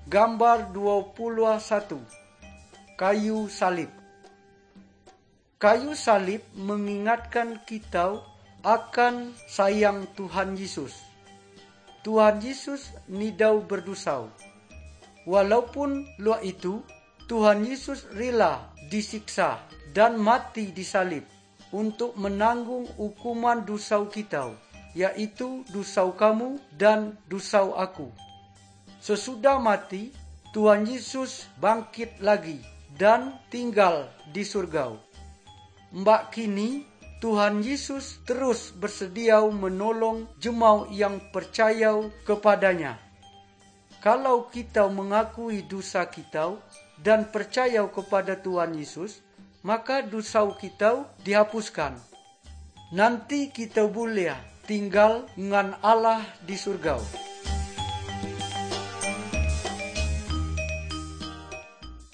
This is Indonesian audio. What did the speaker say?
Gambar 21. Kayu salib. Kayu salib mengingatkan kita akan sayang Tuhan Yesus. Tuhan Yesus nidau berdosa. Walaupun luar itu, Tuhan Yesus rela disiksa dan mati di salib untuk menanggung hukuman dosa kita, yaitu dosa kamu dan dosa aku. Sesudah mati, Tuhan Yesus bangkit lagi dan tinggal di surga. Mbak kini, Tuhan Yesus terus bersedia menolong jemaat yang percaya kepadanya. Kalau kita mengakui dosa kita dan percaya kepada Tuhan Yesus, maka dosa kita dihapuskan. Nanti kita boleh tinggal dengan Allah di surga.